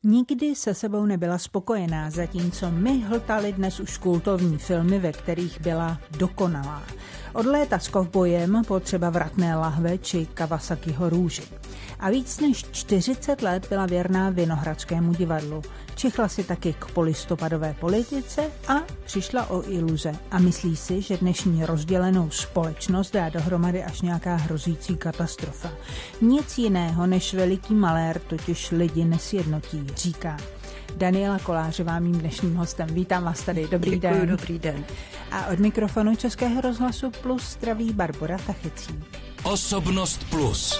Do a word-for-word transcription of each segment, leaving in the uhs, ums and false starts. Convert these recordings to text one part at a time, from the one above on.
Nikdy se sebou nebyla spokojená, zatímco my hltali dnes už kultovní filmy, ve kterých byla dokonalá. Od léta s kovbojem po třeba Vratné lahve či Kawasakiho růži. A víc než čtyřicet let byla věrná Vinohradskému divadlu. Čichla si taky k polistopadové politice a přišla o iluze. A myslí si, že dnešní rozdělenou společnost dá dohromady až nějaká hrozící katastrofa. Nic jiného než veliký malér totiž lidi nesjednotí, říká. Daniela Kolářová, mým dnešním hostem. Vítám vás tady. Dobrý Děkuji, den. Dobrý den. A od mikrofonu Českého rozhlasu Plus zdraví Barbora Tachecí. Osobnost Plus.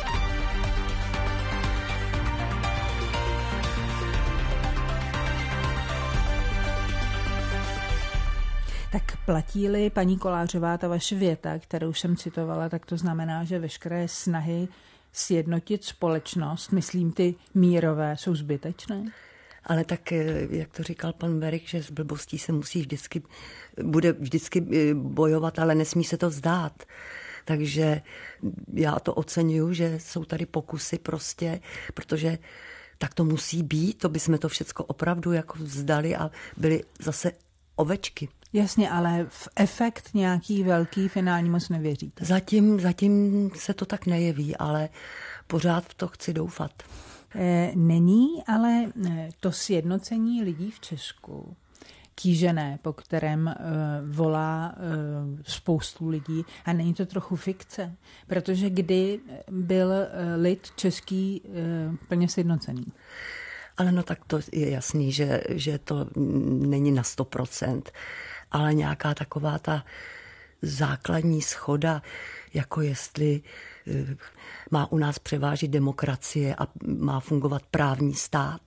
Tak platí-li, paní Kolářová, ta vaše věta, kterou jsem citovala, tak to znamená, že veškeré snahy sjednotit společnost, myslím ty mírové, jsou zbytečné? Ale tak, jak to říkal pan Berik, že s blbostí se musí vždycky, bude vždycky bojovat, ale nesmí se to vzdát. Takže já to oceňuju, že jsou tady pokusy prostě, protože tak to musí být, to bychom to všecko opravdu jako vzdali a byli zase ovečky. Jasně, ale v efekt nějaký velký finální moc nevěříte. Zatím, zatím se to tak nejeví, ale pořád v to chci doufat. Není, ale to sjednocení lidí v Česku, kýžené, po kterém volá spoustu lidí, a není to trochu fikce, protože kdy byl lid český plně sjednocený? Ale no tak to je jasný, že, že to není na sto procent, ale nějaká taková ta základní shoda, jako jestli má u nás převážit demokracie a má fungovat právní stát,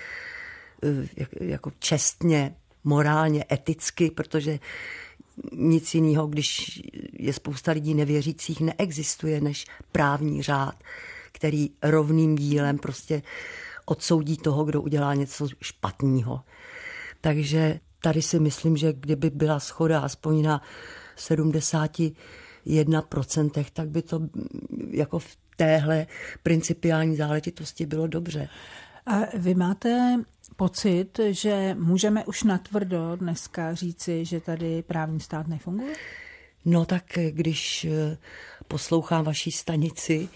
jako čestně, morálně, eticky, protože nic jiného, když je spousta lidí nevěřících, neexistuje než právní řád, který rovným dílem prostě odsoudí toho, kdo udělá něco špatného. Takže tady si myslím, že kdyby byla shoda aspoň na sedmdesát jedna procent, tak by to jako v téhle principiální záležitosti bylo dobře. A vy máte pocit, že můžeme už natvrdo dneska říci, že tady právní stát nefunguje? No tak když poslouchám vaší stanici,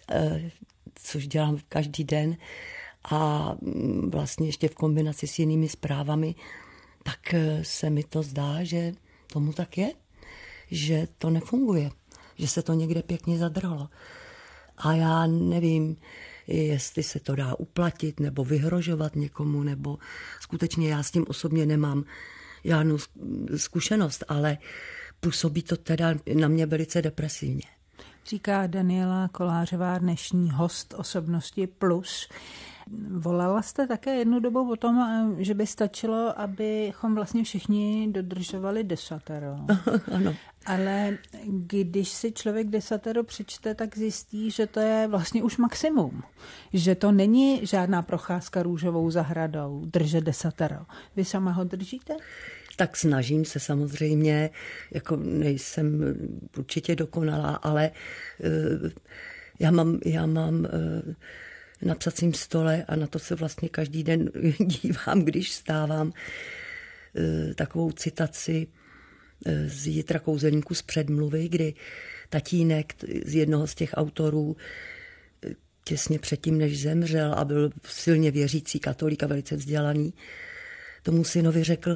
což dělám každý den, a vlastně ještě v kombinaci s jinými zprávami, tak se mi to zdá, že tomu tak je, že to nefunguje, že se to někde pěkně zadrhlo. A já nevím, jestli se to dá uplatit nebo vyhrožovat někomu, nebo skutečně já s tím osobně nemám žádnou zkušenost, ale působí to teda na mě velice depresivně. Říká Daniela Kolářová, dnešní host Osobnosti Plus. Volala jste také jednu dobu o tom, že by stačilo, abychom vlastně všichni dodržovali desatero. Ano. Ale když si člověk desatero přečte, tak zjistí, že to je vlastně už maximum. Že to není žádná procházka růžovou zahradou, držet desatero. Vy sama ho držíte? Tak snažím se samozřejmě, jako nejsem určitě dokonalá, ale uh, já mám, já mám uh, na psacím stole a na to se vlastně každý den dívám, když vstávám, uh, takovou citaci uh, z Jitra Kouzelníku z předmluvy, kdy tatínek z jednoho z těch autorů těsně předtím, než zemřel a byl silně věřící katolík a velice vzdělaný, tomu synovi řekl,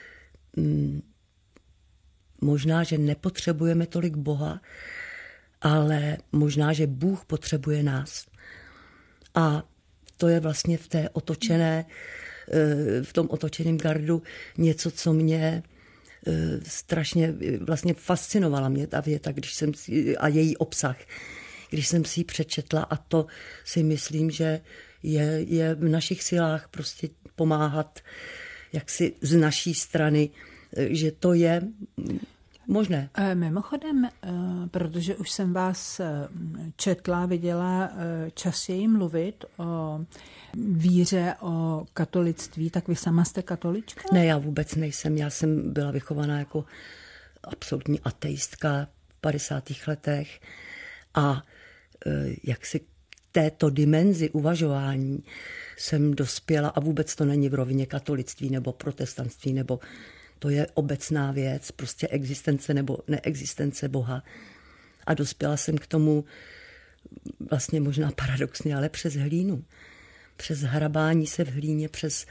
možná, že nepotřebujeme tolik Boha, ale možná, že Bůh potřebuje nás. A to je vlastně v té otočené, v tom otočeném gardu něco, co mě strašně vlastně fascinovala mě ta věta, když jsem si, a její obsah, když jsem si ji přečetla, a to si myslím, že je, je v našich silách prostě pomáhat jaksi z naší strany, že to je možné. Mimochodem, protože už jsem vás četla, viděla častěji mluvit o víře, o katolictví, tak vy sama jste katolička? Ne, já vůbec nejsem. Já jsem byla vychovaná jako absolutní ateistka v padesátých letech a jak si této dimenzi uvažování jsem dospěla, a vůbec to není v rovině katolictví nebo protestantství, nebo to je obecná věc, prostě existence nebo neexistence Boha. A dospěla jsem k tomu vlastně možná paradoxně, ale přes hlínu. Přes hrabání se v hlíně, přes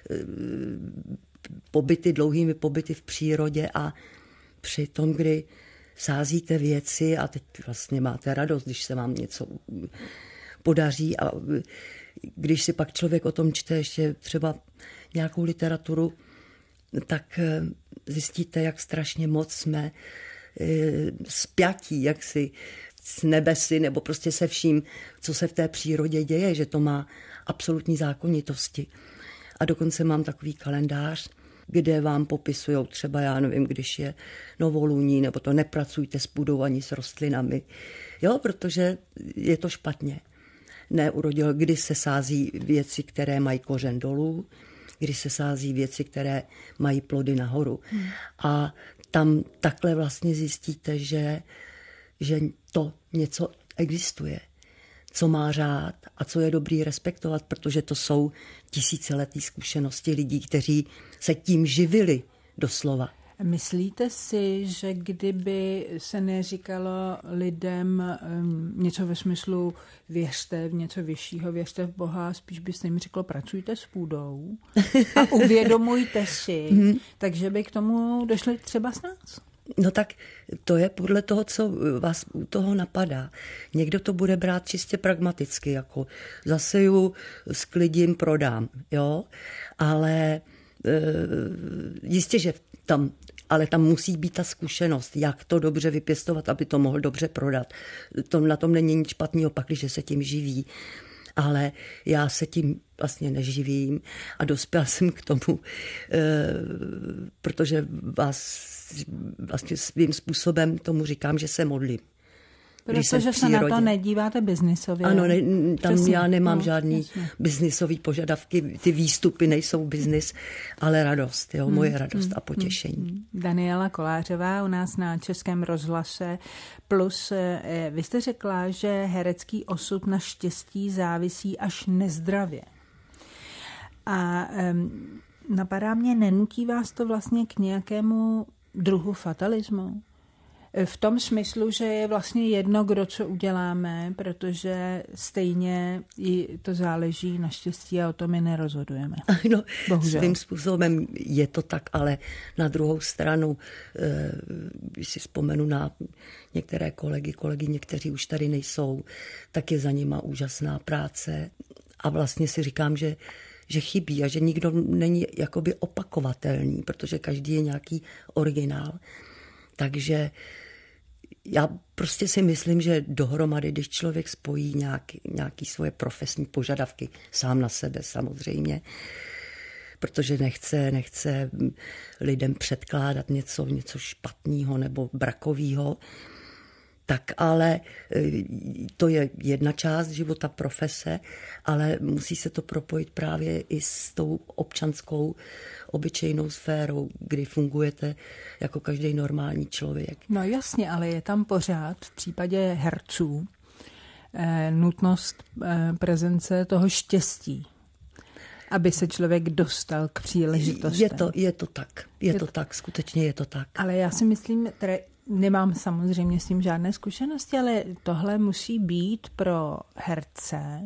pobyty, dlouhými pobyty v přírodě a při tom, kdy sázíte věci a teď vlastně máte radost, když se vám něco podaří a když si pak člověk o tom čte ještě třeba nějakou literaturu, tak zjistíte, jak strašně moc jsme spjatí, jak si s nebesy nebo prostě se vším, co se v té přírodě děje, že to má absolutní zákonitosti. A dokonce mám takový kalendář, kde vám popisujou třeba, já nevím, když je novoluní, nebo to nepracujte s půdou ani s rostlinami. Jo, protože je to špatně. Neurodil, kdy se sází věci, které mají kořen dolů, kdy se sází věci, které mají plody nahoru. Hmm. A tam takhle vlastně zjistíte, že, že to něco existuje, co má řád a co je dobrý respektovat, protože to jsou tisíciletý zkušenosti lidí, kteří se tím živili doslova. Myslíte si, že kdyby se neříkalo lidem um, něco ve smyslu věřte v něco vyššího, věřte v Boha, spíš byste jim řeklo pracujte s půdou a uvědomujte si, takže by k tomu došli třeba s nás? No tak to je podle toho, co vás u toho napadá. Někdo to bude brát čistě pragmaticky, jako zaseju, sklidím, prodám, jo, ale e, jistě, že tam, ale tam musí být ta zkušenost, jak to dobře vypěstovat, aby to mohl dobře prodat. To, na tom není nic špatného, pak, když se tím živí. Ale já se tím vlastně neživím a dospěla jsem k tomu, e, protože vás vlastně svým způsobem tomu říkám, že se modlím. Protože se na to nedíváte biznisově. Ano, ne, tam Přesně. já nemám no, žádný jasně. biznisový požadavky, ty výstupy nejsou biznis, ale radost, jo, moje hmm, radost hmm, a potěšení. Hmm. Daniela Kolářová u nás na Českém rozhlase Plus. Vy jste řekla, že herecký osud na štěstí závisí až nezdravě. A um, napadá mě, nenutí vás to vlastně k nějakému druhu fatalismu? V tom smyslu, že je vlastně jedno, kdo co uděláme, protože stejně i to záleží na štěstí a o tom my nerozhodujeme. No, bohužel. Svým způsobem je to tak, ale na druhou stranu, když si vzpomenu na některé kolegy, kolegyně, kteří už tady nejsou, tak je za nima úžasná práce a vlastně si říkám, že že chybí a že nikdo není jakoby opakovatelný, protože každý je nějaký originál. Takže já prostě si myslím, že dohromady, když člověk spojí nějaký, nějaký svoje profesní požadavky, sám na sebe samozřejmě, protože nechce, nechce lidem předkládat něco, něco špatného nebo brakového, tak ale to je jedna část života, profese, ale musí se to propojit právě i s tou občanskou, obyčejnou sférou, kdy fungujete jako každý normální člověk. No jasně, ale je tam pořád v případě herců eh, nutnost eh, prezence toho štěstí, aby se člověk dostal k příležitostem. Je to, je to tak, je, je to tak, skutečně je to tak. Ale já si myslím, tedy nemám samozřejmě s tím žádné zkušenosti, ale tohle musí být pro herce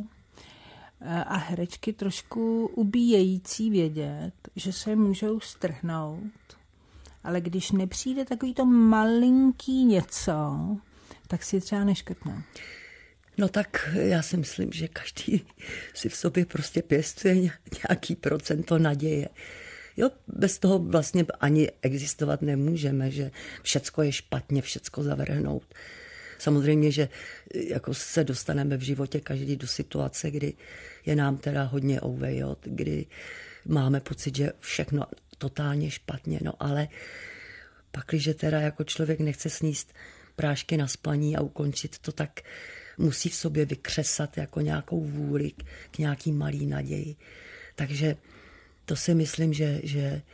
a herečky trošku ubíjející vědět, že se můžou strhnout, ale když nepřijde takový to malinký něco, tak si třeba neškrtnou. No tak já si myslím, že každý si v sobě prostě pěstuje nějaký procento naděje. Jo, bez toho vlastně ani existovat nemůžeme, že všecko je špatně, všecko zavrhnout. Samozřejmě, že jako se dostaneme v životě každý do situace, kdy je nám teda hodně ouve, jo, kdy máme pocit, že všechno totálně špatně, no ale pak, když teda jako člověk nechce sníst prášky na spaní a ukončit to, tak musí v sobě vykřesat jako nějakou vůli k nějaký malý naději. Takže to si myslím, že, že,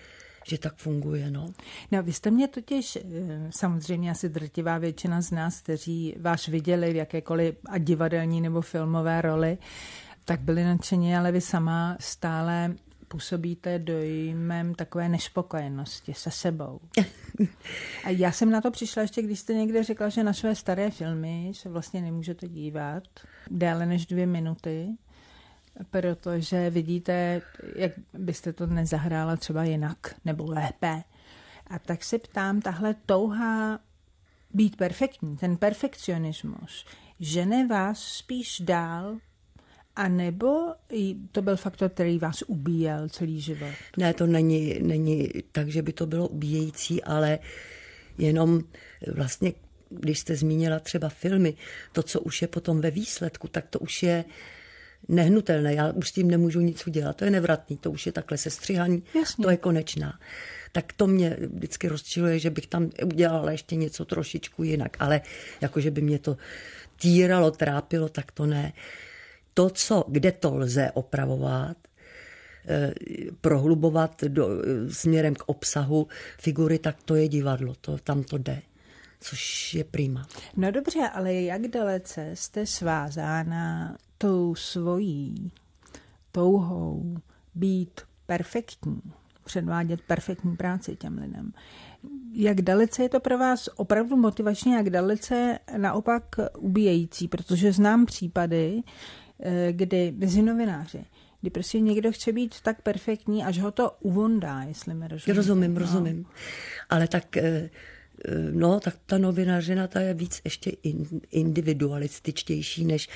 že tak funguje, no. No, vy jste mě totiž, samozřejmě asi drtivá většina z nás, kteří vás viděli v jakékoliv ať divadelní nebo filmové roli, tak byli nadšení, ale vy sama stále působíte dojmem takové nespokojenosti se sebou. A já jsem na to přišla ještě, když jste někde řekla, že na své staré filmy se vlastně nemůžete dívat déle než dvě minuty, protože vidíte, jak byste to nezahrála třeba jinak nebo lépe. A tak se ptám, tahle touha být perfektní, ten perfekcionismus, žene vás spíš dál, a nebo to byl faktor, který vás ubíjel celý život? Ne, to není, není tak, že by to bylo ubíjející, ale jenom vlastně, když jste zmínila třeba filmy, to, co už je potom ve výsledku, tak to už je nehnutelné. Já už s tím nemůžu nic udělat. To je nevratný, to už je takhle sestřihaný, to je konečná. Tak to mě vždycky rozčiluje, že bych tam udělala ještě něco trošičku jinak, ale jakože by mě to týralo, trápilo, tak to ne. To, co, kde to lze opravovat, eh, prohlubovat do, směrem k obsahu figury, tak to je divadlo, to, tam to jde, což je prima. No dobře, ale jak dalece jste svázána tou svojí touhou být perfektní, předvádět perfektní práci těm lidem? Jak dalece je to pro vás opravdu motivační, jak dalece naopak ubíjející, protože znám případy, kdy mezi novináři, kdy prostě někdo chce být tak perfektní, až ho to uvondá, jestli mi rozumíte. Rozumím, no. rozumím. Ale tak, no, tak ta novinářina, ta je víc ještě individualističtější než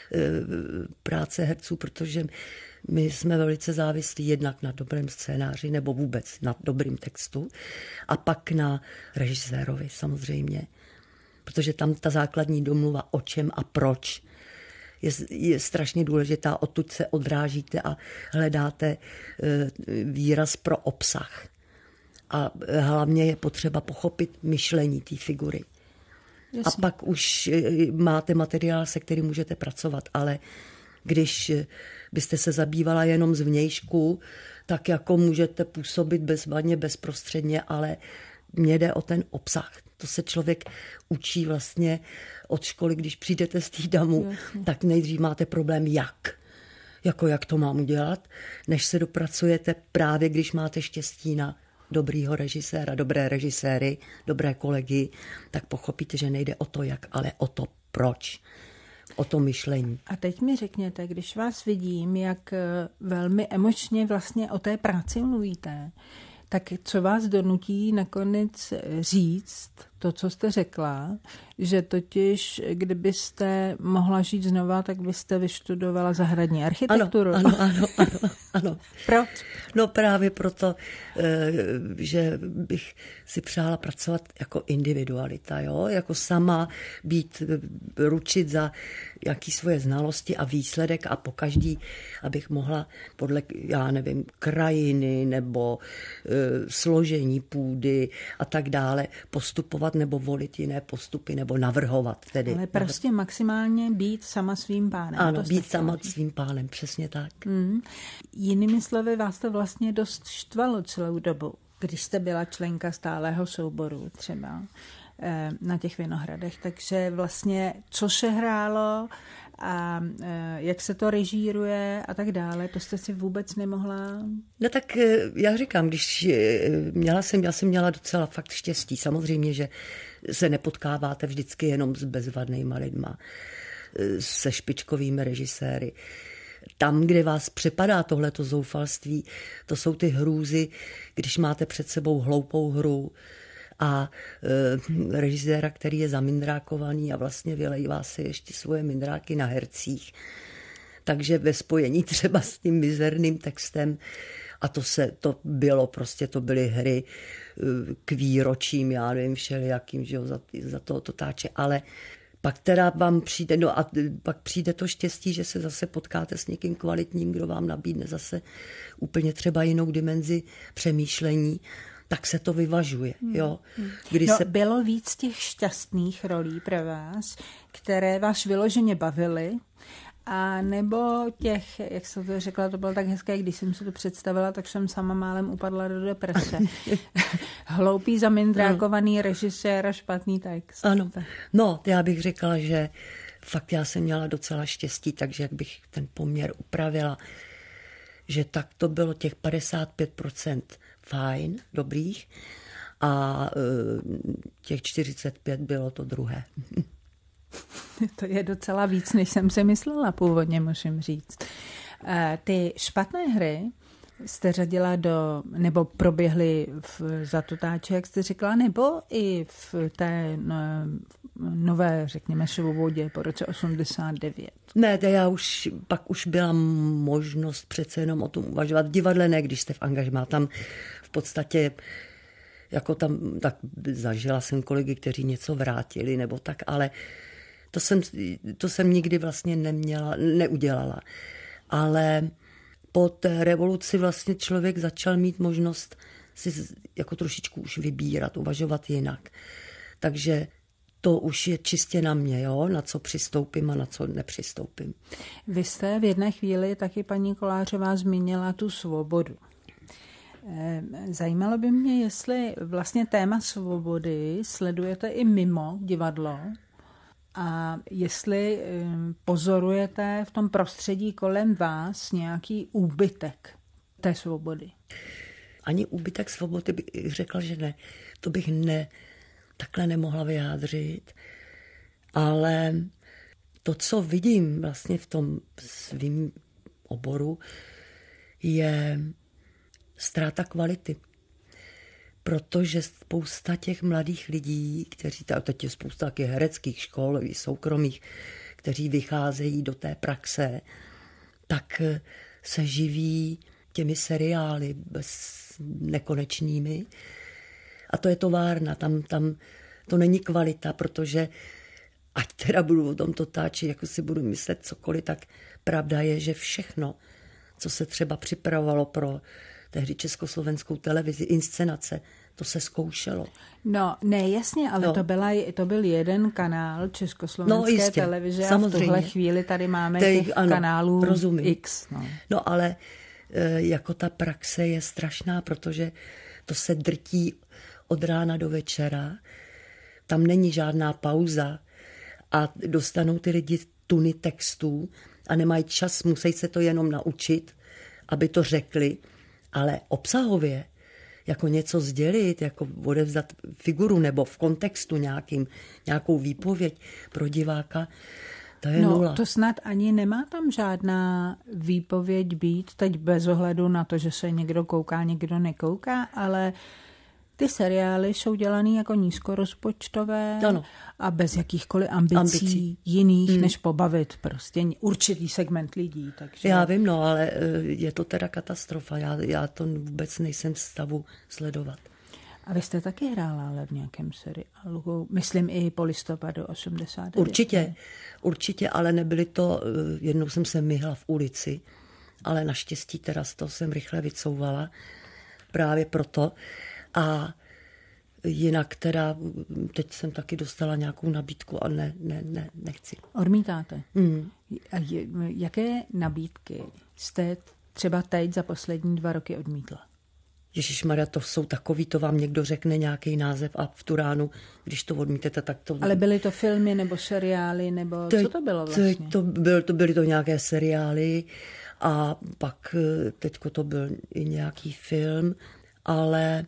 práce herců, protože my jsme velice závislí jednak na dobrém scénáři nebo vůbec na dobrým textu a pak na režisérovi samozřejmě, protože tam ta základní domluva o čem a proč je, je strašně důležitá, odtud se odrážíte a hledáte výraz pro obsah. A hlavně je potřeba pochopit myšlení té figury. Jasně. A pak už máte materiál, se kterým můžete pracovat, ale když byste se zabývala jenom z vnějšku, tak jako můžete působit bezvadně, bezprostředně, ale mně jde o ten obsah. To se člověk učí vlastně od školy, když přijdete z týdamu, Jasně. tak nejdřív máte problém jak. Jako jak to mám udělat, než se dopracujete právě, když máte štěstí na dobrýho režiséra, dobré režiséry, dobré kolegy, tak pochopíte, že nejde o to jak, ale o to proč. O to myšlení. A teď mi řekněte, když vás vidím, jak velmi emočně vlastně o té práci mluvíte, tak co vás donutí nakonec říct to, co jste řekla, že totiž, kdybyste mohla žít znova, tak byste vyštudovala zahradní architekturu? Ano, ano, ano, ano, ano. Proč? No právě proto, že bych si přála pracovat jako individualita, jo? Jako sama být, ručit za jaký svoje znalosti a výsledek a pokaždý, abych mohla podle, já nevím, krajiny nebo e, složení půdy a tak dále postupovat nebo volit jiné postupy nebo navrhovat. Tedy. Ale prostě Navr... maximálně být sama svým pánem. Ano, být sama svým pánem, přesně tak. Mm. Jinými slovy, vás to vlastně dost štvalo celou dobu, když jste byla členka stálého souboru třeba na těch Vinohradech. Takže vlastně, co se hrálo a jak se to režíruje a tak dále, to jste si vůbec nemohla... No tak já říkám, když měla jsem, já jsem měla docela fakt štěstí. Samozřejmě, že se nepotkáváte vždycky jenom s bezvadnýma lidma, se špičkovými režiséry. Tam, kde vás přepadá tohleto zoufalství, to jsou ty hrůzy, když máte před sebou hloupou hru a e, režiséra, který je zamindrákovaný a vlastně vylejvá se ještě svoje mindráky na hercích. Takže ve spojení třeba s tím mizerným textem, a to se, to bylo prostě, to byly hry k výročím, já nevím, všelijakým, že jo, za, za toho to táče, ale pak teda vám přijde, no a pak přijde to štěstí, že se zase potkáte s někým kvalitním, kdo vám nabídne zase úplně třeba jinou dimenzi přemýšlení, tak se to vyvažuje. Jo. Kdy no, se... Bylo víc těch šťastných rolí pro vás, které vás vyloženě bavily A nebo těch, jak jsem to řekla, to bylo tak hezké, když jsem si to představila, tak jsem sama málem upadla do deprese. Hloupý, zamindrákovaný režisér a špatný text. Ano, no, já bych řekla, že fakt já jsem měla docela štěstí, takže jak bych ten poměr upravila, že tak to bylo těch padesát pět procent fajn, dobrých, a těch čtyřicet pět bylo to druhé. To je docela víc, než jsem si myslela původně, musím říct. Ty špatné hry jste řadila do, nebo proběhly v Zatotáče, jak jste řekla, nebo i v té no, nové, řekněme, Svobodě po roce osmdesát devět? Ne, to já už, pak už byla možnost přece jenom o tom uvažovat. V divadle ne, když jste v angažmá, tam v podstatě jako tam, tak zažila jsem kolegy, kteří něco vrátili, nebo tak, ale to jsem, to jsem nikdy vlastně neměla, neudělala. Ale po té revoluci vlastně člověk začal mít možnost si jako trošičku už vybírat, uvažovat jinak. Takže to už je čistě na mě, jo? Na co přistoupím a na co nepřistoupím. Vy jste v jedné chvíli taky, paní Kolářová, zmínila tu svobodu. Zajímalo by mě, jestli vlastně téma svobody sledujete i mimo divadlo a jestli pozorujete v tom prostředí kolem vás nějaký úbytek té svobody. Ani úbytek svobody bych řekla, že ne. To bych ne, takhle nemohla vyjádřit. Ale to, co vidím vlastně v tom svým oboru, je ztráta kvality. Protože spousta těch mladých lidí, kteří, teď je spousta taky hereckých škol, i soukromých, kteří vycházejí do té praxe, tak se živí těmi seriály bez nekonečnými. A to je továrna, tam, tam to není kvalita, protože ať teda budu o tom totáčit, jako si budu myslet cokoliv, tak pravda je, že všechno, co se třeba připravovalo pro tehdy československou televizi, inscenace, to se zkoušelo. No, ne, jasně, ale no. to, byla, to byl jeden kanál československé no, jistě, televize samozřejmě. A v tuhle chvíli tady máme Tej, těch ano, kanálů rozumím. X. No. no, ale e, jako ta praxe je strašná, protože to se drtí od rána do večera, tam není žádná pauza a dostanou ty lidi tuny textů a nemají čas, musí se to jenom naučit, aby to řekli, ale obsahově, jako něco sdělit, jako odevzdat figuru nebo v kontextu nějakým, nějakou výpověď pro diváka, to je no, nula. To snad ani nemá tam žádná výpověď být, teď bez ohledu na to, že se někdo kouká, někdo nekouká, ale ty seriály jsou dělaný jako nízkorozpočtové ano. a bez jakýchkoliv ambicí, ambicí. jiných, hmm. než pobavit prostě určitý segment lidí. Takže... Já vím, no, ale je to teda katastrofa. Já, já to vůbec nejsem v stavu sledovat. A vy jste taky hrála ale v nějakém seriálu, myslím i po listopadu osmdesát devět. Určitě, ne? určitě, ale nebyly to, jednou jsem se myhla v ulici, ale naštěstí teda z toho jsem rychle vycouvala, právě proto. A jinak teda, teď jsem taky dostala nějakou nabídku a ne, ne, ne nechci. Odmítáte? Mm. A je, jaké nabídky jste třeba teď za poslední dva roky odmítla? Ježišmarja, to jsou takový, to vám někdo řekne nějaký název a v tu ránu, když to odmítete, tak to... Ale byly to filmy nebo seriály, nebo teď, co to bylo vlastně? To, byl, to byly to nějaké seriály a pak teďko to byl i nějaký film, ale...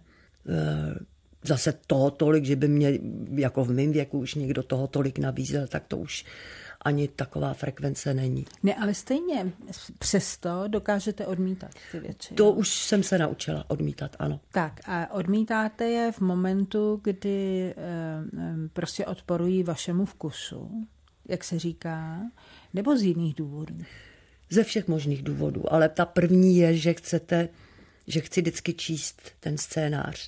Zase toho tolik, že by mě jako v mém věku už někdo toho tolik nabízel, tak to už ani taková frekvence není. Ne, ale stejně přesto dokážete odmítat ty věci. To jo? Už jsem se naučila odmítat, ano. Tak a odmítáte je v momentu, kdy e, prostě odporují vašemu vkusu, jak se říká, nebo z jiných důvodů? Ze všech možných důvodů, ale ta první je, že chcete, že chci vždycky číst ten scénář.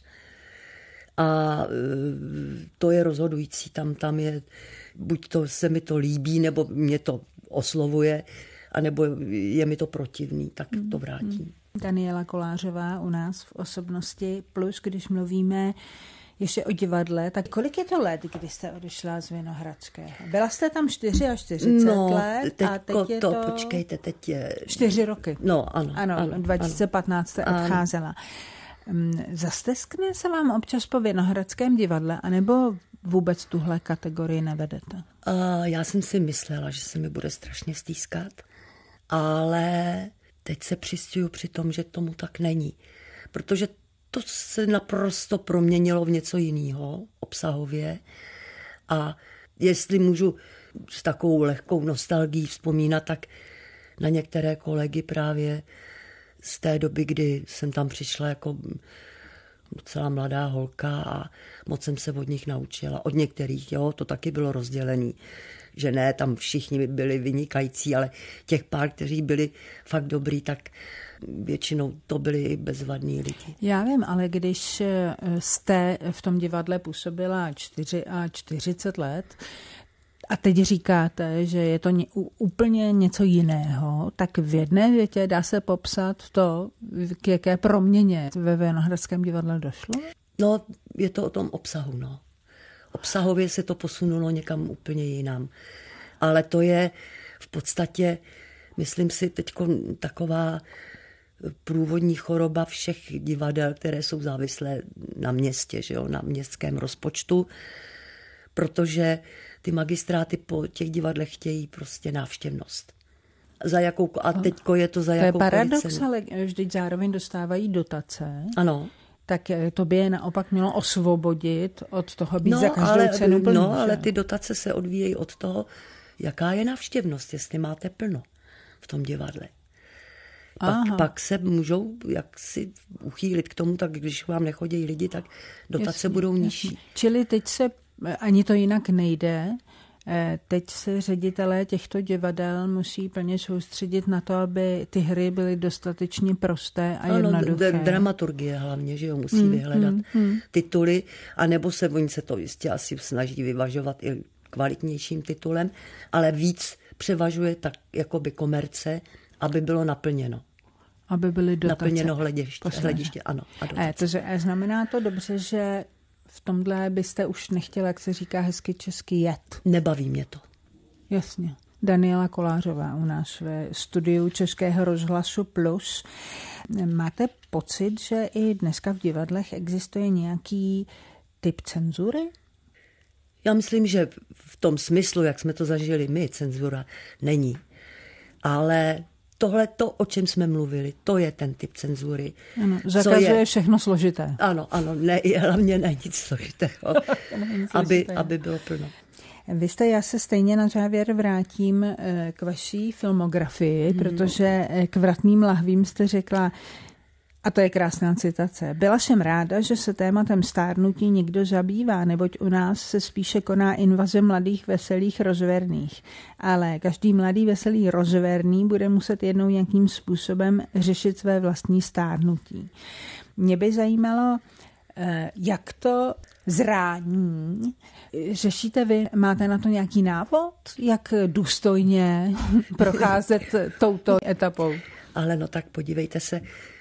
A to je rozhodující. Tam, tam je, buď to se mi to líbí, nebo mě to oslovuje, anebo je mi to protivný, tak to vrátím. Daniela Kolářová u nás v Osobnosti plus, když mluvíme Ještě o divadle, tak kolik je to let, kdy jste odešla z Vinohradského? Byla jste tam čtyřicet čtyři no, let a teď je to... to... Počkejte, teď je... Čtyři roky. No, ano. Ano, ano dva tisíce patnáct jste ano. odcházela. Zasteskne se vám občas po Vinohradském divadle, anebo vůbec tuhle kategorii nevedete? Uh, já jsem si myslela, že se mi bude strašně stýskat, ale teď se přistuju při tom, že tomu tak není. Protože to se naprosto proměnilo v něco jiného obsahově a jestli můžu s takovou lehkou nostalgií vzpomínat, tak na některé kolegy právě z té doby, kdy jsem tam přišla jako docela mladá holka a moc jsem se od nich naučila. Od některých, jo, to taky bylo rozdělený, že ne, tam všichni byli vynikající, ale těch pár, kteří byli fakt dobrý, tak většinou to byli bezvadní lidi. Já vím, ale když jste v tom divadle působila čtyřicet let a teď říkáte, že je to ně, úplně něco jiného, tak v jedné větě dá se popsat to, k jaké proměně ve Vinohradském divadle došlo? No, je to o tom obsahu, no. Obsahově se to posunulo někam úplně jinam. Ale to je v podstatě, myslím si, teďko taková průvodní choroba všech divadel, které jsou závislé na městě, že jo, na městském rozpočtu, protože ty magistráty po těch divadlech chtějí prostě návštěvnost. Za jakou, a teďko je to za jakou. To je paradox, ale vždyť zároveň dostávají dotace. Ano. Tak to by je naopak mělo osvobodit od toho být no, za každou ale, cenu plný. No, ale ty dotace se odvíjejí od toho, jaká je návštěvnost, jestli máte plno v tom divadle. Pak, pak se můžou jaksi uchýlit k tomu, tak když vám nechodí lidi, tak dotace jasný, budou nižší. Jasný. Čili teď se, ani to jinak nejde, teď se ředitelé těchto divadel musí plně soustředit na to, aby ty hry byly dostatečně prosté a jednoduché. Ano, dramaturgie hlavně, že jo, musí hmm, vyhledat hmm, hmm. tituly, anebo se oni se to jistě asi snaží vyvažovat i kvalitnějším titulem, ale víc převažuje tak jakoby komerce, aby bylo naplněno. Aby byly dotace. Naplněno hlediště, hlediště ano. A dotace. E, to znamená to dobře, že v tomhle byste už nechtěla, jak se říká hezky česky, jet. Nebaví mě to. Jasně. Daniela Kolářová u nás ve studiu Českého rozhlasu Plus. Máte pocit, že i dneska v divadlech existuje nějaký typ cenzury? Já myslím, že v tom smyslu, jak jsme to zažili my, cenzura není. Ale tohle to, o čem jsme mluvili, to je ten typ cenzury. Ano, zakazuje je, všechno složité. Ano, ano, ne, hlavně není nic složitého, aby, aby bylo plno. Vy jste, já se stejně na závěr vrátím k vaší filmografii, hmm. protože k Vratným lahvím jste řekla, a to je krásná citace. Byla jsem ráda, že se tématem stárnutí někdo zabývá, neboť u nás se spíše koná invaze mladých, veselých, rozverných. Ale každý mladý, veselý, rozverný bude muset jednou nějakým způsobem řešit své vlastní stárnutí. Mě by zajímalo, jak to zrání řešíte vy? Máte na to nějaký návod? Jak důstojně procházet touto etapou? Ale no tak podívejte se,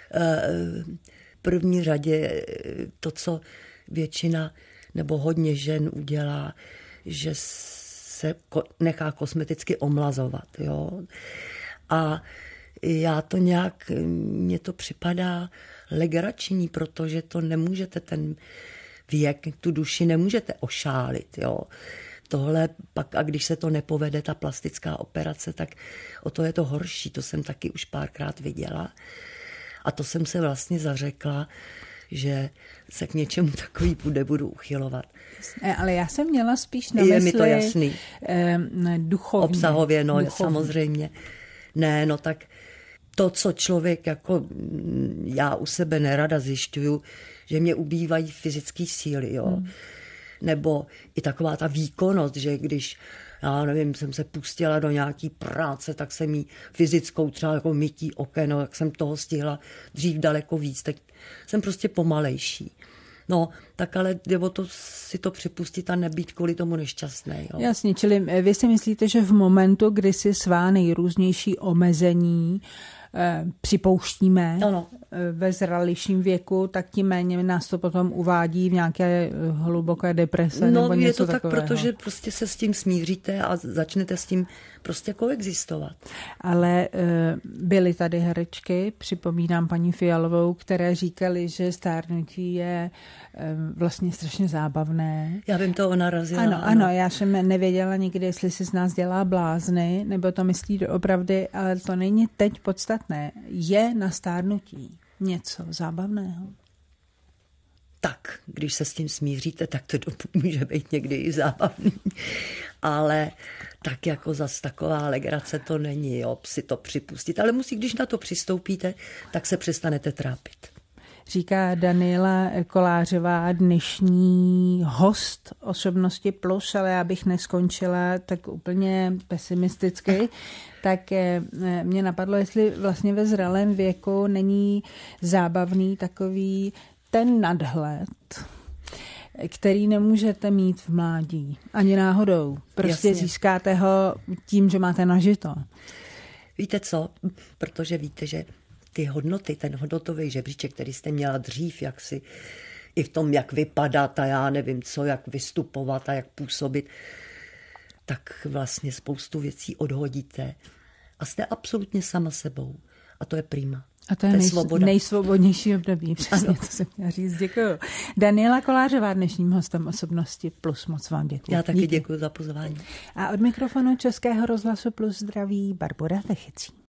v první řadě to, co většina nebo hodně žen udělá, že se nechá kosmeticky omlazovat. Jo? A já to nějak, mně to připadá legrační, protože to nemůžete ten věk, tu duši nemůžete ošálit. Jo? Tohle pak, a když se to nepovede, ta plastická operace, tak o to je to horší. To jsem taky už párkrát viděla. A to jsem se vlastně zařekla, že se k něčemu takový nebudu uchylovat. Ale já jsem měla spíš na mysli... Je mi to jasný. Eh, duchovně. Obsahově, no duchovně. Samozřejmě. Ne, no tak to, co člověk, jako já u sebe nerada zjišťuju, že mě ubývají fyzické síly, jo. Hmm. Nebo i taková ta výkonnost, že když, já nevím, jsem se pustila do nějaký práce, tak jsem jí fyzickou třeba jako mytí oken, no, jak jsem toho stihla dřív daleko víc, tak jsem prostě pomalejší. No, tak ale jde o to si to připustit a nebýt kvůli tomu nešťastný. Jo. Jasně, čili vy si myslíte, že v momentu, kdy si svá nejrůznější omezení e, připouštíme ano. ve zralějším věku, tak tím méně nás to potom uvádí v nějaké hluboké deprese no, nebo něco takového. No je to takového. tak, protože prostě se s tím smíříte a začnete s tím prostě koexistovat. Ale e, byly tady herečky, připomínám paní Fialovou, které říkali, že stárnutí je e, vlastně strašně zábavné. Já vím, to ona razila. Ano, ano, já jsem nevěděla nikdy, jestli si z nás dělá blázny, nebo to myslí doopravdy, ale to není teď podstatné. Je na stárnutí něco zábavného? Tak, když se s tím smíříte, tak to může být někdy i zábavný. Ale tak jako zas taková legrace to není, jo, si to připustit. Ale musí, když na to přistoupíte, tak se přestanete trápit. Říká Daniela Kolářová, dnešní host Osobnosti plus, ale já bych neskončila tak úplně pesimisticky. Tak mě napadlo, jestli vlastně ve zralém věku není zábavný takový ten nadhled, který nemůžete mít v mládí. Ani náhodou. Prostě Jasně. Získáte ho tím, že máte nažito. Víte co? Protože víte, že ty hodnoty, ten hodnotový žebříček, který jste měla dřív, jak si i v tom, jak vypadat a já nevím co, jak vystupovat a jak působit, tak vlastně spoustu věcí odhodíte a jste absolutně sama sebou. A to je prima. A to je, to je nej, nejsvobodnější období, přesně ano. To jsem chtěla říct. Děkuju. Daniela Kolářová, dnešním hostem Osobnosti plus, moc vám děkuju. Já taky děkuji za pozvání. A od mikrofonu Českého rozhlasu plus zdraví Barbora Techicí.